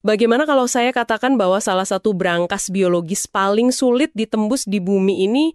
Bagaimana kalau saya katakan bahwa salah satu brankas biologis paling sulit ditembus di bumi ini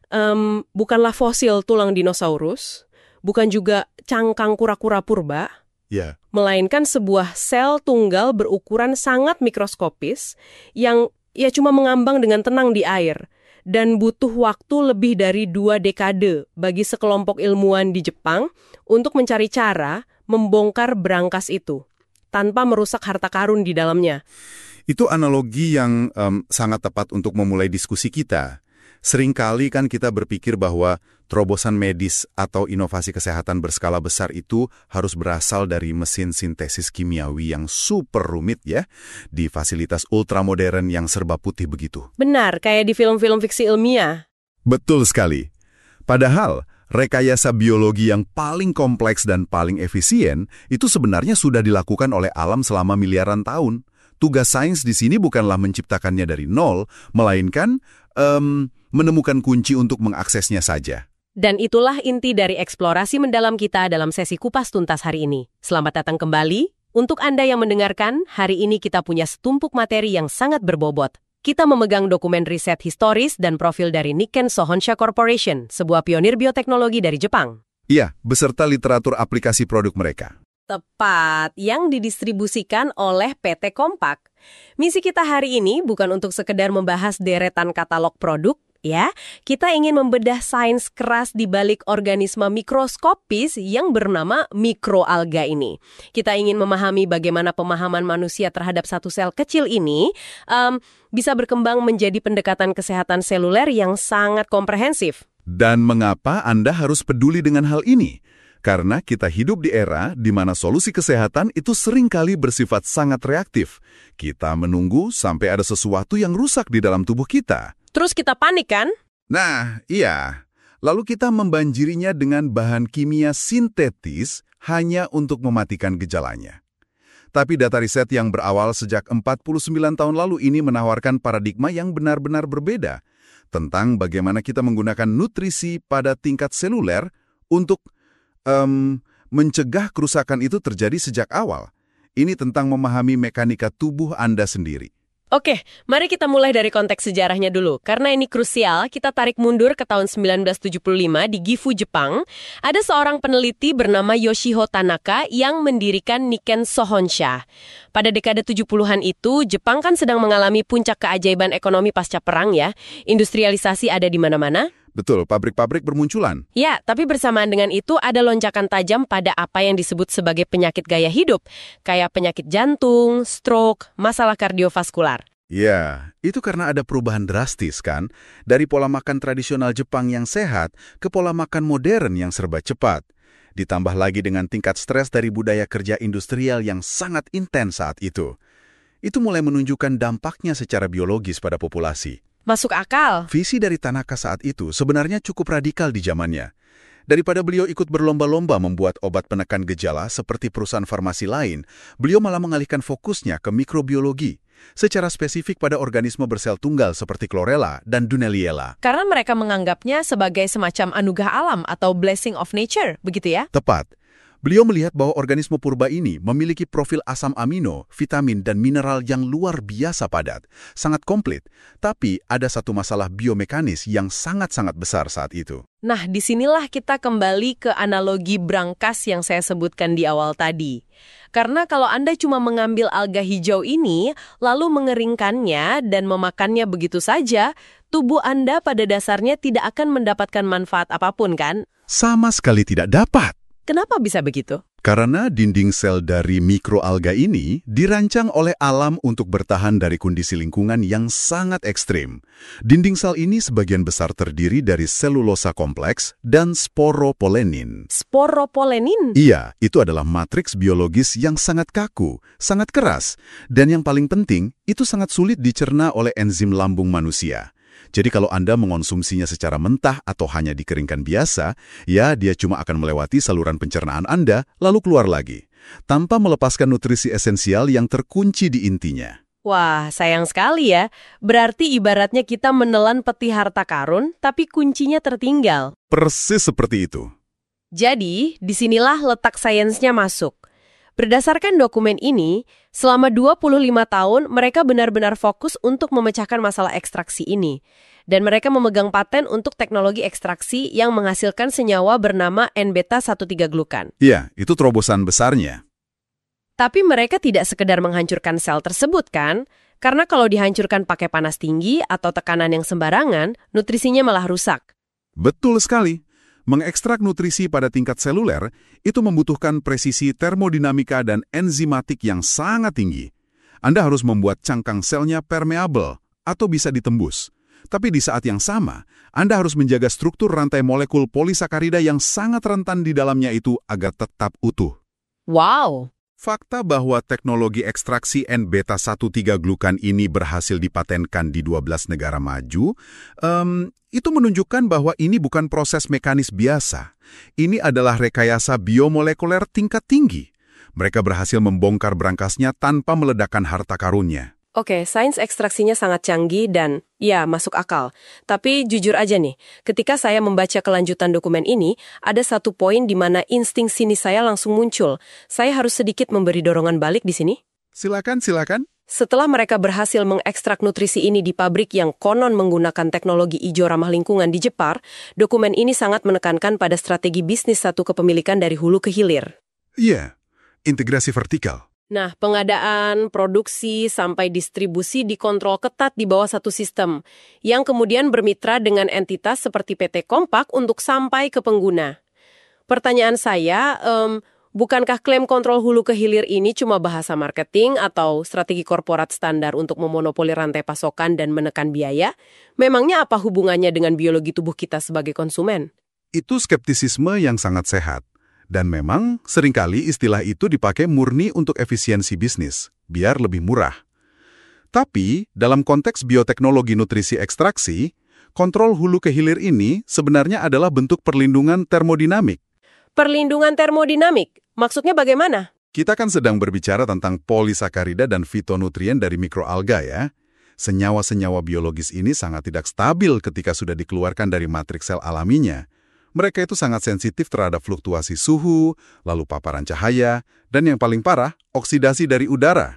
bukanlah fosil tulang dinosaurus, bukan juga cangkang kura-kura purba, melainkan sebuah sel tunggal berukuran sangat mikroskopis yang ya cuma mengambang dengan tenang di air dan butuh waktu lebih dari 2 dekade bagi sekelompok ilmuwan di Jepang untuk mencari cara membongkar brankas itu tanpa merusak harta karun di dalamnya. Itu analogi yang sangat tepat untuk memulai diskusi kita. Seringkali kan kita berpikir bahwa terobosan medis atau inovasi kesehatan berskala besar itu harus berasal dari mesin sintesis kimiawi yang super rumit ya, di fasilitas ultramodern yang serba putih begitu. Benar, kayak di film-film fiksi ilmiah. Betul sekali. Padahal, rekayasa biologi yang paling kompleks dan paling efisien itu sebenarnya sudah dilakukan oleh alam selama miliaran tahun. Tugas sains di sini bukanlah menciptakannya dari nol, melainkan menemukan kunci untuk mengaksesnya saja. Dan itulah inti dari eksplorasi mendalam kita dalam sesi Kupas Tuntas hari ini. Selamat datang kembali. Untuk Anda yang mendengarkan, hari ini kita punya setumpuk materi yang sangat berbobot. Kita memegang dokumen riset historis dan profil dari Nikken Sohonsha Corporation, sebuah pionir bioteknologi dari Jepang. Iya, beserta literatur aplikasi produk mereka. Tepat, yang didistribusikan oleh PT Kompak. Misi kita hari ini bukan untuk sekedar membahas deretan katalog produk, ya. Kita ingin membedah sains keras di balik organisme mikroskopis yang bernama mikroalga ini. Kita ingin memahami bagaimana pemahaman manusia terhadap satu sel kecil ini bisa berkembang menjadi pendekatan kesehatan seluler yang sangat komprehensif. Dan mengapa Anda harus peduli dengan hal ini? Karena kita hidup di era di mana solusi kesehatan itu seringkali bersifat sangat reaktif. Kita menunggu sampai ada sesuatu yang rusak di dalam tubuh kita. Terus kita panik kan? Nah, iya. Lalu kita membanjirinya dengan bahan kimia sintetis hanya untuk mematikan gejalanya. Tapi data riset yang berawal sejak 49 tahun lalu ini menawarkan paradigma yang benar-benar berbeda tentang bagaimana kita menggunakan nutrisi pada tingkat seluler untuk mencegah kerusakan itu terjadi sejak awal. Ini tentang memahami mekanika tubuh Anda sendiri. Oke, mari kita mulai dari konteks sejarahnya dulu. Karena ini krusial, kita tarik mundur ke tahun 1975 di Gifu, Jepang. Ada seorang peneliti bernama Yoshihiro Tanaka yang mendirikan Nikken Sohonsha. Pada dekade 70-an itu, Jepang kan sedang mengalami puncak keajaiban ekonomi pasca perang ya. Industrialisasi ada di mana-mana. Betul, pabrik-pabrik bermunculan. Ya, tapi bersamaan dengan itu ada lonjakan tajam pada apa yang disebut sebagai penyakit gaya hidup, kayak penyakit jantung, stroke, masalah kardiovaskular. Ya, itu karena ada perubahan drastis kan, dari pola makan tradisional Jepang yang sehat ke pola makan modern yang serba cepat. Ditambah lagi dengan tingkat stres dari budaya kerja industrial yang sangat intens saat itu. Itu mulai menunjukkan dampaknya secara biologis pada populasi. Masuk akal. Visi dari Tanaka saat itu sebenarnya cukup radikal di zamannya. Daripada beliau ikut berlomba-lomba membuat obat penekan gejala seperti perusahaan farmasi lain, beliau malah mengalihkan fokusnya ke mikrobiologi, secara spesifik pada organisme bersel tunggal seperti Chlorella dan Dunaliella. Karena mereka menganggapnya sebagai semacam anugerah alam atau blessing of nature, begitu ya? Tepat. Beliau melihat bahwa organisme purba ini memiliki profil asam amino, vitamin, dan mineral yang luar biasa padat, sangat komplit. Tapi ada satu masalah biomekanis yang sangat-sangat besar saat itu. Nah, disinilah kita kembali ke analogi brankas yang saya sebutkan di awal tadi. Karena kalau Anda cuma mengambil alga hijau ini, lalu mengeringkannya dan memakannya begitu saja, tubuh Anda pada dasarnya tidak akan mendapatkan manfaat apapun, kan? Sama sekali tidak dapat. Kenapa bisa begitu? Karena dinding sel dari mikroalga ini dirancang oleh alam untuk bertahan dari kondisi lingkungan yang sangat ekstrim. Dinding sel ini sebagian besar terdiri dari selulosa kompleks dan sporopolenin. Sporopolenin? Iya, itu adalah matriks biologis yang sangat kaku, sangat keras, dan yang paling penting, itu sangat sulit dicerna oleh enzim lambung manusia. Jadi kalau Anda mengonsumsinya secara mentah atau hanya dikeringkan biasa, ya dia cuma akan melewati saluran pencernaan Anda, lalu keluar lagi, tanpa melepaskan nutrisi esensial yang terkunci di intinya. Wah, sayang sekali ya. Berarti ibaratnya kita menelan peti harta karun, tapi kuncinya tertinggal. Persis seperti itu. Jadi, disinilah letak sainsnya masuk. Berdasarkan dokumen ini, selama 25 tahun mereka benar-benar fokus untuk memecahkan masalah ekstraksi ini. Dan mereka memegang paten untuk teknologi ekstraksi yang menghasilkan senyawa bernama N-beta-13-glukan. Iya, itu terobosan besarnya. Tapi mereka tidak sekedar menghancurkan sel tersebut kan? Karena kalau dihancurkan pakai panas tinggi atau tekanan yang sembarangan, nutrisinya malah rusak. Betul sekali. Mengekstrak nutrisi pada tingkat seluler itu membutuhkan presisi termodinamika dan enzimatik yang sangat tinggi. Anda harus membuat cangkang selnya permeabel atau bisa ditembus. Tapi di saat yang sama, Anda harus menjaga struktur rantai molekul polisakarida yang sangat rentan di dalamnya itu agar tetap utuh. Wow! Fakta bahwa teknologi ekstraksi N-beta-13-glukan ini berhasil dipatenkan di 12 negara maju, itu menunjukkan bahwa ini bukan proses mekanis biasa. Ini adalah rekayasa biomolekuler tingkat tinggi. Mereka berhasil membongkar berangkasnya tanpa meledakkan harta karunnya. Oke, sains ekstraksinya sangat canggih dan ya masuk akal. Tapi jujur aja nih, ketika saya membaca kelanjutan dokumen ini, ada satu poin di mana insting sinis saya langsung muncul. Saya harus sedikit memberi dorongan balik di sini. Silakan. Setelah mereka berhasil mengekstrak nutrisi ini di pabrik yang konon menggunakan teknologi ijo ramah lingkungan di Jepang, dokumen ini sangat menekankan pada strategi bisnis satu kepemilikan dari hulu ke hilir. Iya, integrasi vertikal. Nah, pengadaan, produksi, sampai distribusi dikontrol ketat di bawah satu sistem, yang kemudian bermitra dengan entitas seperti PT Kompak untuk sampai ke pengguna. Pertanyaan saya, bukankah klaim kontrol hulu ke hilir ini cuma bahasa marketing atau strategi korporat standar untuk memonopoli rantai pasokan dan menekan biaya? Memangnya apa hubungannya dengan biologi tubuh kita sebagai konsumen? Itu skeptisisme yang sangat sehat. Dan memang seringkali istilah itu dipakai murni untuk efisiensi bisnis, biar lebih murah. Tapi, dalam konteks bioteknologi nutrisi ekstraksi, kontrol hulu ke hilir ini sebenarnya adalah bentuk perlindungan termodinamik. Perlindungan termodinamik? Maksudnya bagaimana? Kita kan sedang berbicara tentang polisakarida dan fitonutrien dari mikroalga ya. Senyawa-senyawa biologis ini sangat tidak stabil ketika sudah dikeluarkan dari matriks sel alaminya. Mereka itu sangat sensitif terhadap fluktuasi suhu, lalu paparan cahaya, dan yang paling parah, oksidasi dari udara.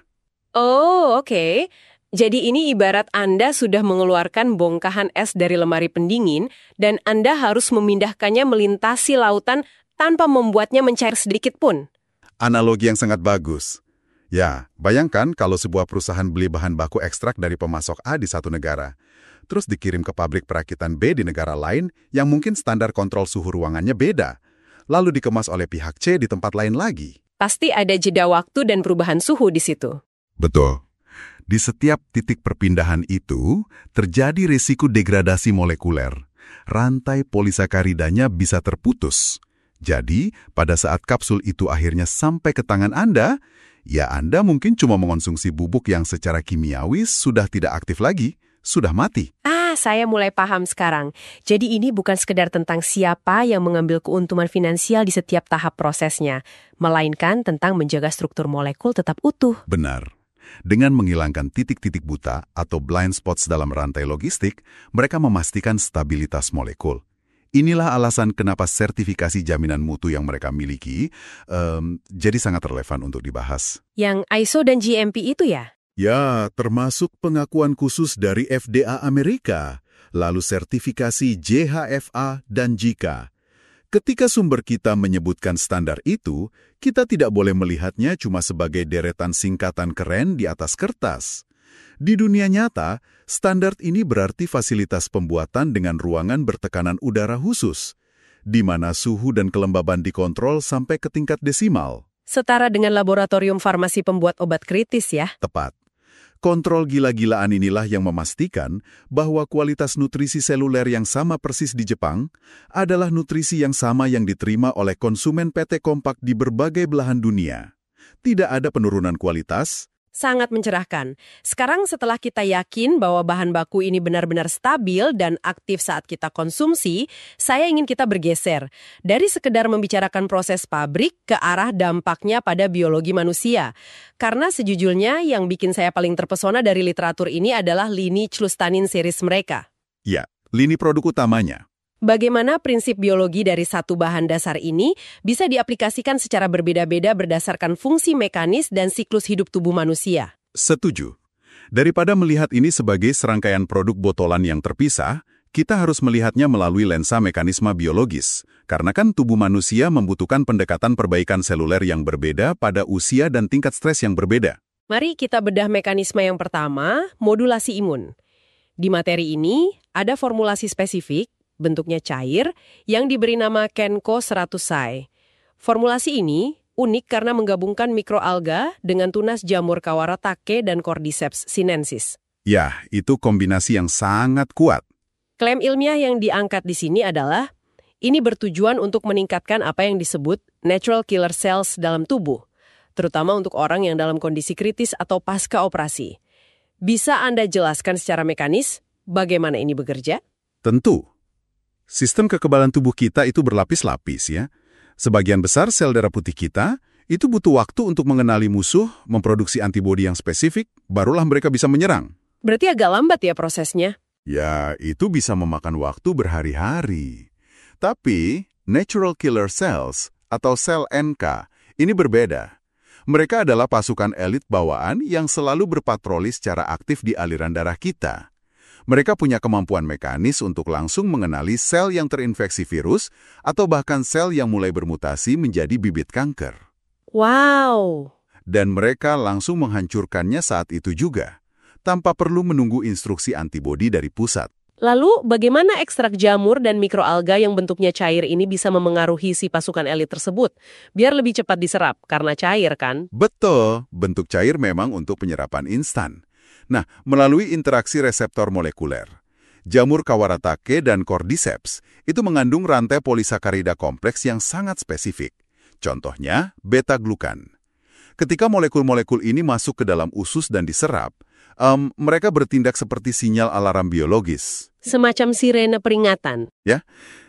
Oh, oke. Jadi ini ibarat Anda sudah mengeluarkan bongkahan es dari lemari pendingin, dan Anda harus memindahkannya melintasi lautan tanpa membuatnya mencair sedikit pun. Analogi yang sangat bagus. Ya, bayangkan kalau sebuah perusahaan beli bahan baku ekstrak dari pemasok A di satu negara, terus dikirim ke pabrik perakitan B di negara lain yang mungkin standar kontrol suhu ruangannya beda, lalu dikemas oleh pihak C di tempat lain lagi. Pasti ada jeda waktu dan perubahan suhu di situ. Betul. Di setiap titik perpindahan itu, terjadi risiko degradasi molekuler. Rantai polisakaridanya bisa terputus. Jadi, pada saat kapsul itu akhirnya sampai ke tangan Anda, ya Anda mungkin cuma mengonsumsi bubuk yang secara kimiawi sudah tidak aktif lagi, sudah mati. Saya mulai paham sekarang. Jadi ini bukan sekedar tentang siapa yang mengambil keuntungan finansial di setiap tahap prosesnya, melainkan tentang menjaga struktur molekul tetap utuh. Benar. Dengan menghilangkan titik-titik buta atau blind spots dalam rantai logistik, mereka memastikan stabilitas molekul. Inilah alasan kenapa sertifikasi jaminan mutu yang mereka miliki jadi sangat relevan untuk dibahas. Yang ISO dan GMP itu ya? Ya, termasuk pengakuan khusus dari FDA Amerika, lalu sertifikasi JHFA dan JICA. Ketika sumber kita menyebutkan standar itu, kita tidak boleh melihatnya cuma sebagai deretan singkatan keren di atas kertas. Di dunia nyata, standar ini berarti fasilitas pembuatan dengan ruangan bertekanan udara khusus, di mana suhu dan kelembaban dikontrol sampai ke tingkat desimal. Setara dengan laboratorium farmasi pembuat obat kritis ya? Tepat. Kontrol gila-gilaan inilah yang memastikan bahwa kualitas nutrisi seluler yang sama persis di Jepang adalah nutrisi yang sama yang diterima oleh konsumen PT Kompak di berbagai belahan dunia. Tidak ada penurunan kualitas. Sangat mencerahkan. Sekarang setelah kita yakin bahwa bahan baku ini benar-benar stabil dan aktif saat kita konsumsi, saya ingin kita bergeser dari sekedar membicarakan proses pabrik ke arah dampaknya pada biologi manusia. Karena sejujurnya yang bikin saya paling terpesona dari literatur ini adalah lini Chlustanin series mereka. Ya, lini produk utamanya. Bagaimana prinsip biologi dari satu bahan dasar ini bisa diaplikasikan secara berbeda-beda berdasarkan fungsi mekanis dan siklus hidup tubuh manusia? Setuju. Daripada melihat ini sebagai serangkaian produk botolan yang terpisah, kita harus melihatnya melalui lensa mekanisme biologis. Karena kan tubuh manusia membutuhkan pendekatan perbaikan seluler yang berbeda pada usia dan tingkat stres yang berbeda. Mari kita bedah mekanisme yang pertama, modulasi imun. Di materi ini, ada formulasi spesifik, bentuknya cair, yang diberi nama Kenko 100-Sai. Formulasi ini unik karena menggabungkan mikroalga dengan tunas jamur kawaratake dan Cordyceps sinensis. Ya, itu kombinasi yang sangat kuat. Klaim ilmiah yang diangkat di sini adalah, ini bertujuan untuk meningkatkan apa yang disebut natural killer cells dalam tubuh, terutama untuk orang yang dalam kondisi kritis atau pasca operasi. Bisa Anda jelaskan secara mekanis bagaimana ini bekerja? Tentu. Sistem kekebalan tubuh kita itu berlapis-lapis ya. Sebagian besar sel darah putih kita itu butuh waktu untuk mengenali musuh, memproduksi antibodi yang spesifik, barulah mereka bisa menyerang. Berarti agak lambat ya prosesnya? Ya, itu bisa memakan waktu berhari-hari. Tapi, natural killer cells atau sel NK ini berbeda. Mereka adalah pasukan elit bawaan yang selalu berpatroli secara aktif di aliran darah kita. Mereka punya kemampuan mekanis untuk langsung mengenali sel yang terinfeksi virus atau bahkan sel yang mulai bermutasi menjadi bibit kanker. Wow! Dan mereka langsung menghancurkannya saat itu juga, tanpa perlu menunggu instruksi antibodi dari pusat. Lalu, bagaimana ekstrak jamur dan mikroalga yang bentuknya cair ini bisa memengaruhi si pasukan elit tersebut? Biar lebih cepat diserap, karena cair kan? Betul, bentuk cair memang untuk penyerapan instan. Nah, melalui interaksi reseptor molekuler, jamur kawaratake dan Cordyceps itu mengandung rantai polisakarida kompleks yang sangat spesifik. Contohnya, beta-glukan. Ketika molekul-molekul ini masuk ke dalam usus dan diserap, mereka bertindak seperti sinyal alarm biologis. Semacam sirene peringatan. Ya,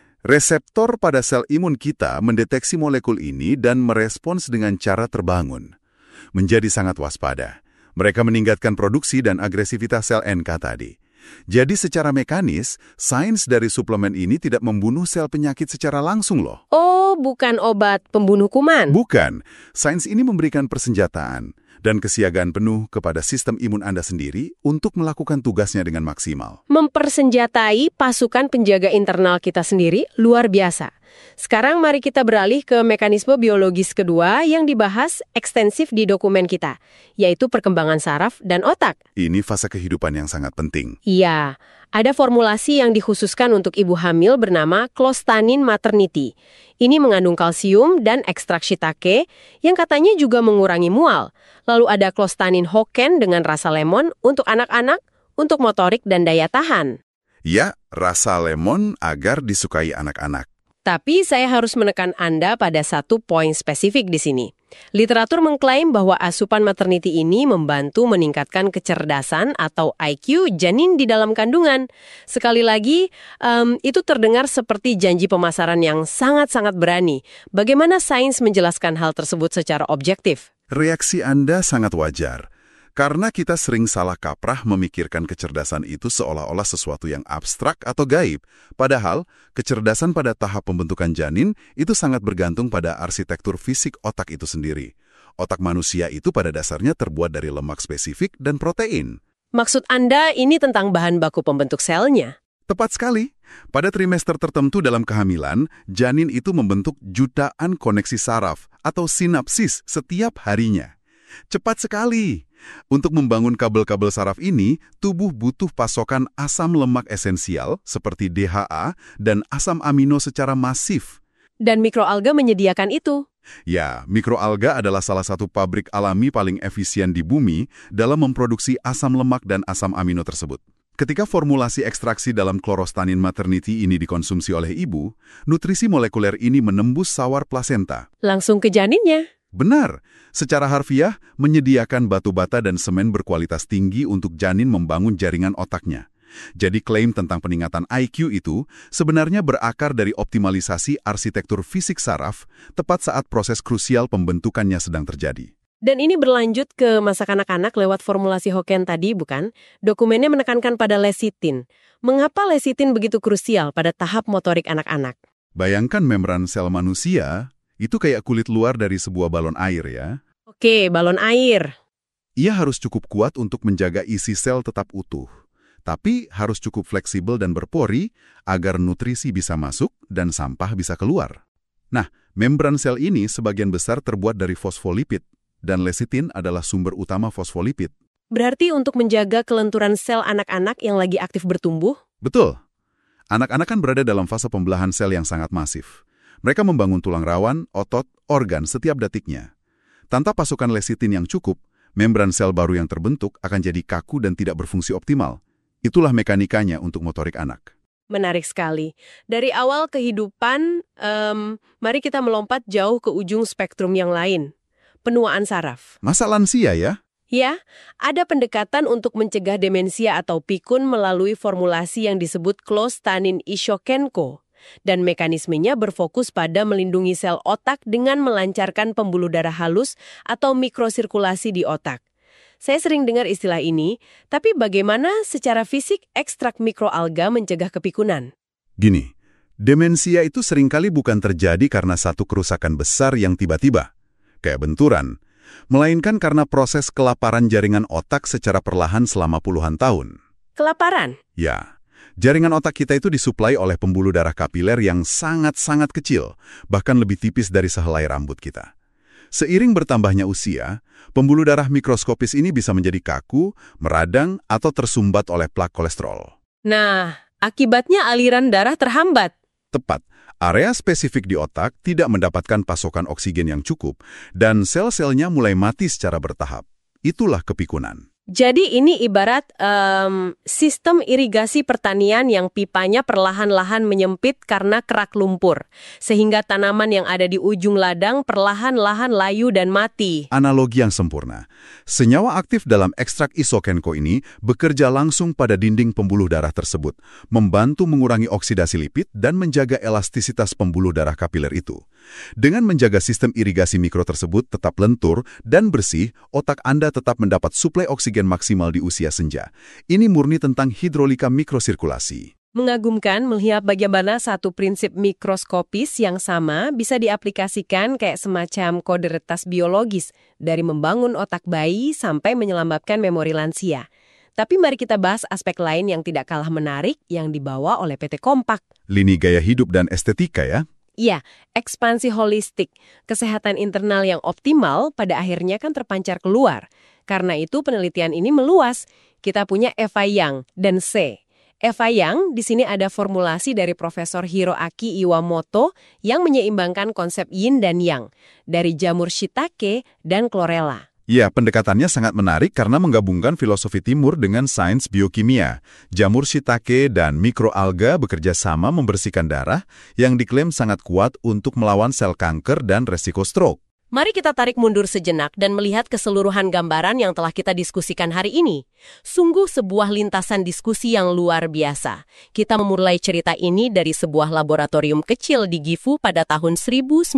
reseptor pada sel imun kita mendeteksi molekul ini dan merespons dengan cara terbangun. Menjadi sangat waspada. Mereka meningkatkan produksi dan agresivitas sel NK tadi. Jadi secara mekanis, sains dari suplemen ini tidak membunuh sel penyakit secara langsung loh. Oh, bukan obat pembunuh kuman? Bukan. Sains ini memberikan persenjataan dan kesiagaan penuh kepada sistem imun Anda sendiri untuk melakukan tugasnya dengan maksimal. Mempersenjatai pasukan penjaga internal kita sendiri luar biasa. Sekarang mari kita beralih ke mekanisme biologis kedua yang dibahas ekstensif di dokumen kita, yaitu perkembangan saraf dan otak. Ini fase kehidupan yang sangat penting. Iya, ada formulasi yang dikhususkan untuk ibu hamil bernama Clostanin Maternity. Ini mengandung kalsium dan ekstrak shiitake yang katanya juga mengurangi mual. Lalu ada Clostanin Hoken dengan rasa lemon untuk anak-anak, untuk motorik dan daya tahan. Ya, rasa lemon agar disukai anak-anak. Tapi saya harus menekan Anda pada satu poin spesifik di sini. Literatur mengklaim bahwa asupan maternity ini membantu meningkatkan kecerdasan atau IQ janin di dalam kandungan. Sekali lagi, itu terdengar seperti janji pemasaran yang sangat-sangat berani. Bagaimana sains menjelaskan hal tersebut secara objektif? Reaksi Anda sangat wajar. Karena kita sering salah kaprah memikirkan kecerdasan itu seolah-olah sesuatu yang abstrak atau gaib. Padahal, kecerdasan pada tahap pembentukan janin itu sangat bergantung pada arsitektur fisik otak itu sendiri. Otak manusia itu pada dasarnya terbuat dari lemak spesifik dan protein. Maksud Anda ini tentang bahan baku pembentuk selnya? Tepat sekali. Pada trimester tertentu dalam kehamilan, janin itu membentuk jutaan koneksi saraf atau sinapsis setiap harinya. Cepat sekali. Untuk membangun kabel-kabel saraf ini, tubuh butuh pasokan asam lemak esensial seperti DHA dan asam amino secara masif. Dan mikroalga menyediakan itu. Ya, mikroalga adalah salah satu pabrik alami paling efisien di bumi dalam memproduksi asam lemak dan asam amino tersebut. Ketika formulasi ekstraksi dalam Clostanin Maternity ini dikonsumsi oleh ibu, nutrisi molekuler ini menembus sawar plasenta. Langsung ke janinnya. Benar, secara harfiah menyediakan batu bata dan semen berkualitas tinggi untuk janin membangun jaringan otaknya. Jadi klaim tentang peningkatan IQ itu sebenarnya berakar dari optimalisasi arsitektur fisik saraf tepat saat proses krusial pembentukannya sedang terjadi. Dan ini berlanjut ke masa kanak-kanak lewat formulasi Hoken tadi, bukan? Dokumennya menekankan pada lesitin. Mengapa lesitin begitu krusial pada tahap motorik anak-anak? Bayangkan membran sel manusia, itu kayak kulit luar dari sebuah balon air ya. Oke, balon air. Ia harus cukup kuat untuk menjaga isi sel tetap utuh. Tapi harus cukup fleksibel dan berpori agar nutrisi bisa masuk dan sampah bisa keluar. Nah, membran sel ini sebagian besar terbuat dari fosfolipid, dan lesitin adalah sumber utama fosfolipid. Berarti untuk menjaga kelenturan sel anak-anak yang lagi aktif bertumbuh? Betul. Anak-anak kan berada dalam fase pembelahan sel yang sangat masif. Mereka membangun tulang rawan, otot, organ setiap detiknya. Tanpa pasokan lesitin yang cukup, membran sel baru yang terbentuk akan jadi kaku dan tidak berfungsi optimal. Itulah mekanikanya untuk motorik anak. Menarik sekali. Dari awal kehidupan, mari kita melompat jauh ke ujung spektrum yang lain. Penuaan saraf. Masa lansia ya? Ya, ada pendekatan untuk mencegah demensia atau pikun melalui formulasi yang disebut clostanin isokenko. Dan mekanismenya berfokus pada melindungi sel otak dengan melancarkan pembuluh darah halus atau mikrosirkulasi di otak. Saya sering dengar istilah ini, tapi bagaimana secara fisik ekstrak mikroalga mencegah kepikunan? Gini, demensia itu seringkali bukan terjadi karena satu kerusakan besar yang tiba-tiba, kayak benturan, melainkan karena proses kelaparan jaringan otak secara perlahan selama puluhan tahun. Kelaparan? Ya, jaringan otak kita itu disuplai oleh pembuluh darah kapiler yang sangat-sangat kecil, bahkan lebih tipis dari sehelai rambut kita. Seiring bertambahnya usia, pembuluh darah mikroskopis ini bisa menjadi kaku, meradang, atau tersumbat oleh plak kolesterol. Nah, akibatnya aliran darah terhambat. Tepat, area spesifik di otak tidak mendapatkan pasokan oksigen yang cukup, dan sel-selnya mulai mati secara bertahap. Itulah kepikunan. Jadi ini ibarat sistem irigasi pertanian yang pipanya perlahan-lahan menyempit karena kerak lumpur. Sehingga tanaman yang ada di ujung ladang perlahan-lahan layu dan mati. Analogi yang sempurna. Senyawa aktif dalam ekstrak isokenko ini bekerja langsung pada dinding pembuluh darah tersebut, membantu mengurangi oksidasi lipid dan menjaga elastisitas pembuluh darah kapiler itu. Dengan menjaga sistem irigasi mikro tersebut tetap lentur dan bersih, otak Anda tetap mendapat suplai oksigen maksimal di usia senja. Ini murni tentang hidrolika mikrosirkulasi. Mengagumkan melihat bagaimana satu prinsip mikroskopis yang sama bisa diaplikasikan kayak semacam kode retas biologis dari membangun otak bayi sampai menyelamatkan memori lansia. Tapi mari kita bahas aspek lain yang tidak kalah menarik yang dibawa oleh PT Kompak. Lini gaya hidup dan estetika ya? Iya, ekspansi holistik, kesehatan internal yang optimal pada akhirnya kan terpancar keluar. Karena itu penelitian ini meluas. Kita punya Eva Yang dan C. Eva Yang di sini ada formulasi dari Profesor Hiroaki Iwamoto yang menyeimbangkan konsep yin dan yang dari jamur shiitake dan chlorella. Ya, pendekatannya sangat menarik karena menggabungkan filosofi timur dengan sains biokimia. Jamur shiitake dan mikroalga bekerja sama membersihkan darah yang diklaim sangat kuat untuk melawan sel kanker dan resiko stroke. Mari kita tarik mundur sejenak dan melihat keseluruhan gambaran yang telah kita diskusikan hari ini. Sungguh sebuah lintasan diskusi yang luar biasa. Kita memulai cerita ini dari sebuah laboratorium kecil di Gifu pada tahun 1975,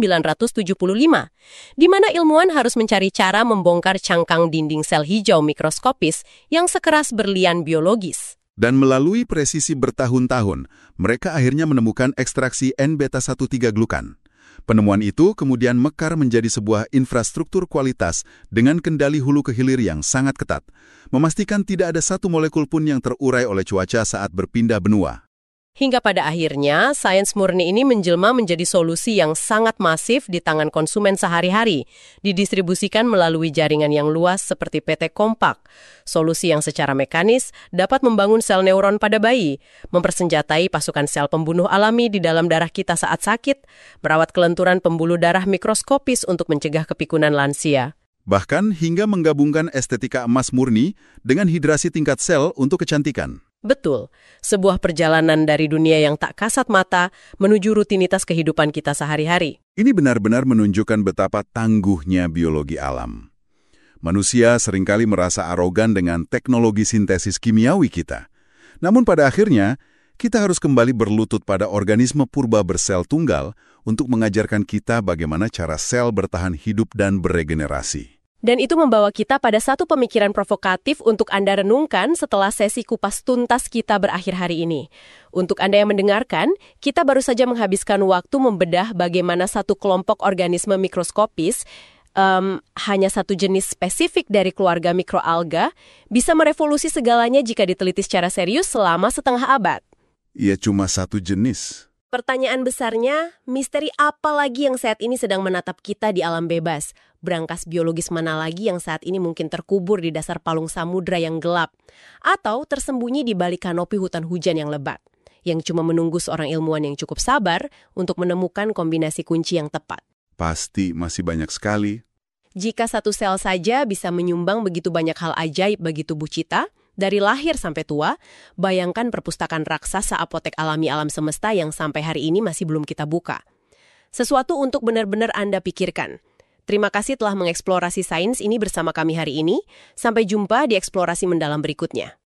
di mana ilmuwan harus mencari cara membongkar cangkang dinding sel hijau mikroskopis yang sekeras berlian biologis. Dan melalui presisi bertahun-tahun, mereka akhirnya menemukan ekstraksi N-beta-1,3-glukan. Penemuan itu kemudian mekar menjadi sebuah infrastruktur kualitas dengan kendali hulu ke hilir yang sangat ketat, memastikan tidak ada satu molekul pun yang terurai oleh cuaca saat berpindah benua. Hingga pada akhirnya, sains murni ini menjelma menjadi solusi yang sangat masif di tangan konsumen sehari-hari, didistribusikan melalui jaringan yang luas seperti PT Kompak. Solusi yang secara mekanis dapat membangun sel neuron pada bayi, mempersenjatai pasukan sel pembunuh alami di dalam darah kita saat sakit, merawat kelenturan pembuluh darah mikroskopis untuk mencegah kepikunan lansia. Bahkan hingga menggabungkan estetika emas murni dengan hidrasi tingkat sel untuk kecantikan. Betul, sebuah perjalanan dari dunia yang tak kasat mata menuju rutinitas kehidupan kita sehari-hari. Ini benar-benar menunjukkan betapa tangguhnya biologi alam. Manusia seringkali merasa arogan dengan teknologi sintesis kimiawi kita. Namun pada akhirnya, kita harus kembali berlutut pada organisme purba bersel tunggal untuk mengajarkan kita bagaimana cara sel bertahan hidup dan beregenerasi. Dan itu membawa kita pada satu pemikiran provokatif untuk Anda renungkan setelah sesi kupas tuntas kita berakhir hari ini. Untuk Anda yang mendengarkan, kita baru saja menghabiskan waktu membedah bagaimana satu kelompok organisme mikroskopis, hanya satu jenis spesifik dari keluarga mikroalga, bisa merevolusi segalanya jika diteliti secara serius selama setengah abad. Ia cuma satu jenis. Pertanyaan besarnya, misteri apa lagi yang saat ini sedang menatap kita di alam bebas? Brankas biologis mana lagi yang saat ini mungkin terkubur di dasar palung samudra yang gelap? Atau tersembunyi di balik kanopi hutan hujan yang lebat? Yang cuma menunggu seorang ilmuwan yang cukup sabar untuk menemukan kombinasi kunci yang tepat. Pasti masih banyak sekali. Jika satu sel saja bisa menyumbang begitu banyak hal ajaib bagi tubuh kita, dari lahir sampai tua, bayangkan perpustakaan raksasa apotek alami alam semesta yang sampai hari ini masih belum kita buka. Sesuatu untuk benar-benar Anda pikirkan. Terima kasih telah mengeksplorasi sains ini bersama kami hari ini. Sampai jumpa di eksplorasi mendalam berikutnya.